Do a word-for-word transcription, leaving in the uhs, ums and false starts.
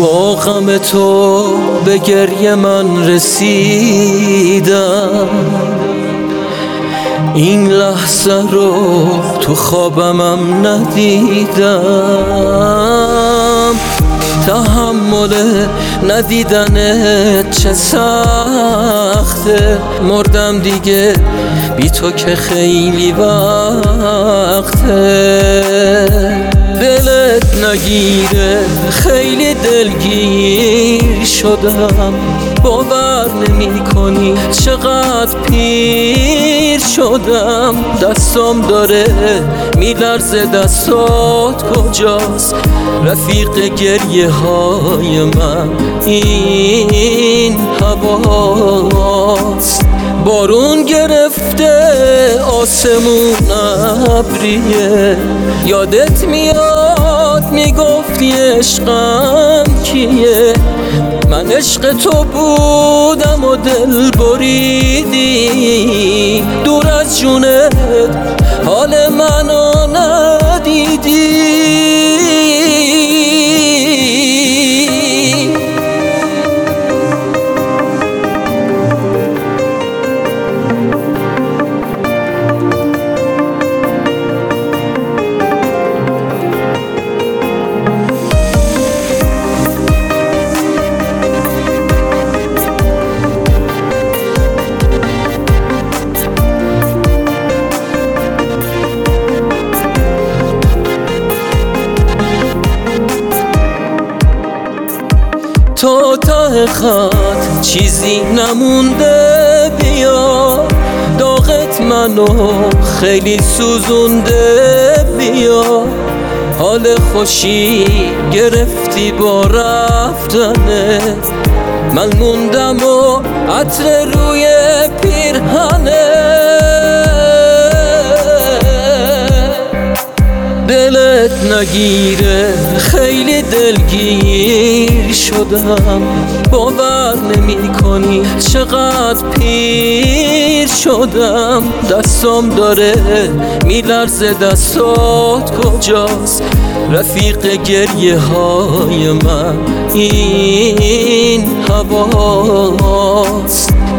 با غم تو به گریه من رسیدم، این لحظه رو تو خوابمم ندیدم. تحمل ندیدنت چه سخته، مردم دیگه بی تو که خیلی وقته. دلت نگیره خیلی دلگیر شدم، باور نمی کنی چقدر پیر شدم. دستم داره میلرزه، دستات کجاست؟ رفیق گریه های من این هواست. بارون گرفته آسمون ابریه، یادت میاد میگفتی عشقم کیه؟ من عشق تو بودم و دل بریدی، دور از جونت حال منو ندیدی. تو ته خط چیزی نمونده، بیا داغت منو خیلی سوزونده. بیا حال خوشی گرفتی با رفتنت، من موندم و عطر روی پیرهنت. دلت نگیره خیلی دلگیر شدم، باور نمی کنی چقدر پیر شدم. دستم داره میلرزه، دستات کجاست؟ رفیق گریه های من این هواست.